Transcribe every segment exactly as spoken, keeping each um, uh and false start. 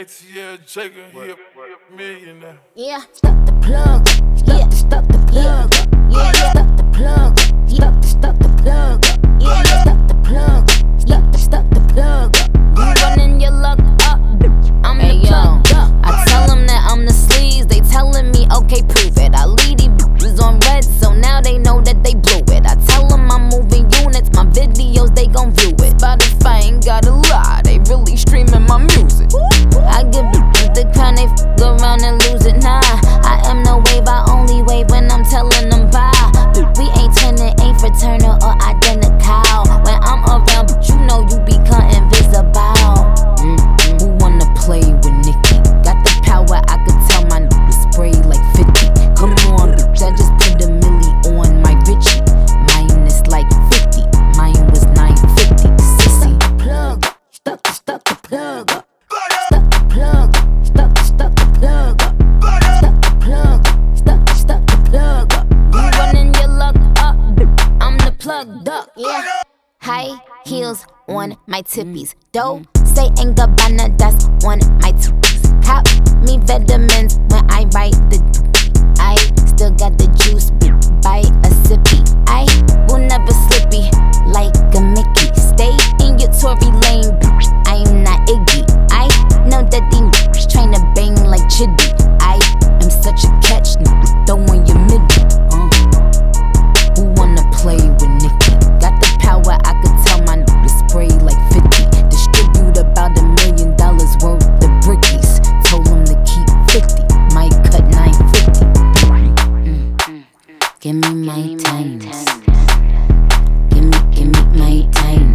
A T L Jacob, he a millionaire. Yeah, stop the plug. Yeah, stop the plug. Yeah, stop the plug. Yeah, stop the plug. Yeah, stop the plug. Yeah, stop the plug. You running your luck up. I'm the plug up. I tell them that I'm the sleaze. They telling me, okay, prove it. I lead these bitches on red, so now they know that they blew it. I tell them I'm moving units. My videos, they gon' view it. Spotify ain't gotta lie. They really streaming my music. I give bitches the crown, they f go around and lose it. Nah, I am no wave, I only wave when I'm telling them bye. But we ain't turning, ain't fraternal or identical. When I'm around, but you know you become invisible. Mm-hmm. Who wanna play with Nicki? Got the power, I could tell my niggas spray like fifty. Come on, bitch, I just put a milli on my Richie. Mine is like fifty, mine was nine fifty. Sissy, plug, stop, stop the plug up. Stop the plug, stop, stop the plug up. Stop the plug, stop, stop the plug up. You running your luck up, I'm the plug duck, yeah. High heels on my tippies. Dope, say ain't Gabbana, that's on my tippies. Cop me vitamins when I write the doopy. I still got the juice, buy a sippy. I will never slippy like a Mickey. Stay in your Tory lane, I'm not Iggy. I know that these tryna bang like Chiddy. I am such a catch, throwing your midi. Uh. Who wanna play with Nicki? Got the power, I could tell my niggas spray like fifty. Distribute about a million dollars worth of brickies. Told them to keep fifty, might cut nine fifty. Mm. Give me my times. Give me, give me my times.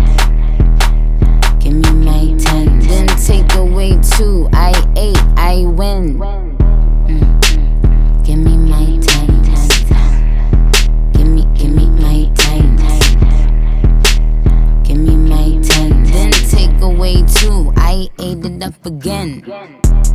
Give me my times. Then take away two, I ate, I win. Mm. Give me my times. Give me, give me my times. Give me my times. Then take away two, I ate it up again.